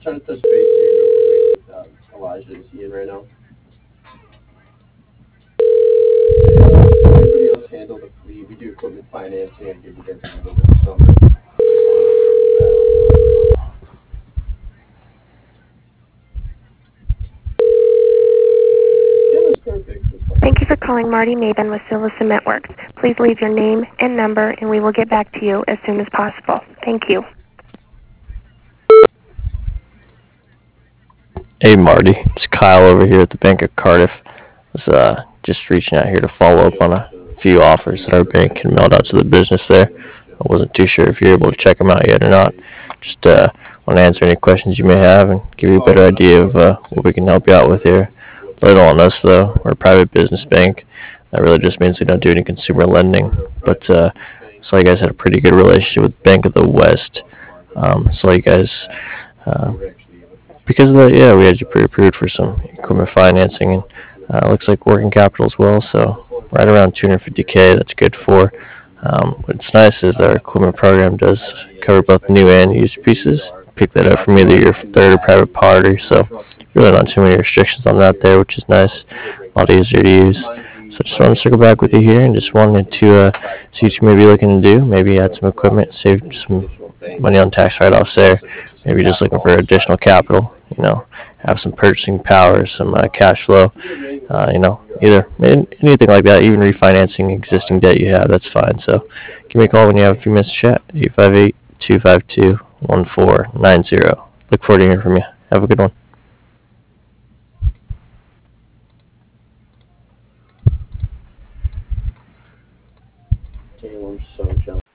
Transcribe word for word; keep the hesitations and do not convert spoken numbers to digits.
trying to touch base here real quick with uh, Elijah. Is he in right now? Somebody else handle the fleet. We do equipment financing. I give you guys a number this summer. Yeah, that's perfect. That's fine. Thank you for calling Marty Maben with Silva Cement Works. Please leave your name and number, and we will get back to you as soon as possible. Thank you. Hey Marty, it's Kyle over here at the Bank of Cardiff. I was uh, just reaching out here to follow up on a few offers that our bank can mail out to the business there. I wasn't too sure if you're able to check them out yet or not. Just uh, want to answer any questions you may have and give you a better idea of uh, what we can help you out with here. Little on us though, we're a private business bank. That really just means we don't do any consumer lending. But uh, saw you guys had a pretty good relationship with Bank of the West. Um, saw you guys. Uh, because of that, yeah, we had you pre-approved for some equipment financing, and uh, looks like working capital as well. So right around two hundred fifty k. That's good for. Um, what's nice is our equipment program does cover both new and used pieces. Pick that up from either your third or private party. So really not too many restrictions on that there, which is nice. A lot easier to use. So just wanted to circle back with you here and just wanted to uh, see what you may be looking to do. Maybe add some equipment, save some money on tax write-offs there. Maybe just looking for additional capital. You know, have some purchasing power, some uh, cash flow. Uh, you know, either anything like that, even refinancing existing debt you have, that's fine. So give me a call when you have a few minutes to chat. eight five eight, two five two, one four nine zero. Look forward to hearing from you. Have a good one.